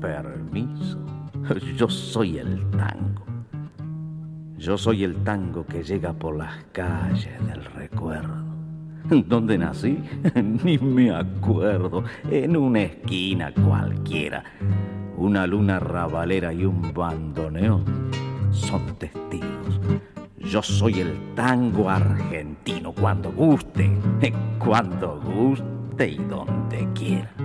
permiso. Yo soy el tango. Yo soy el tango que llega por las calles del recuerdo. ¿Dónde nací? Ni me acuerdo. En una esquina cualquiera. Una luna rabalera y un bandoneón son testigos. Yo soy el tango argentino cuando guste y donde quiera.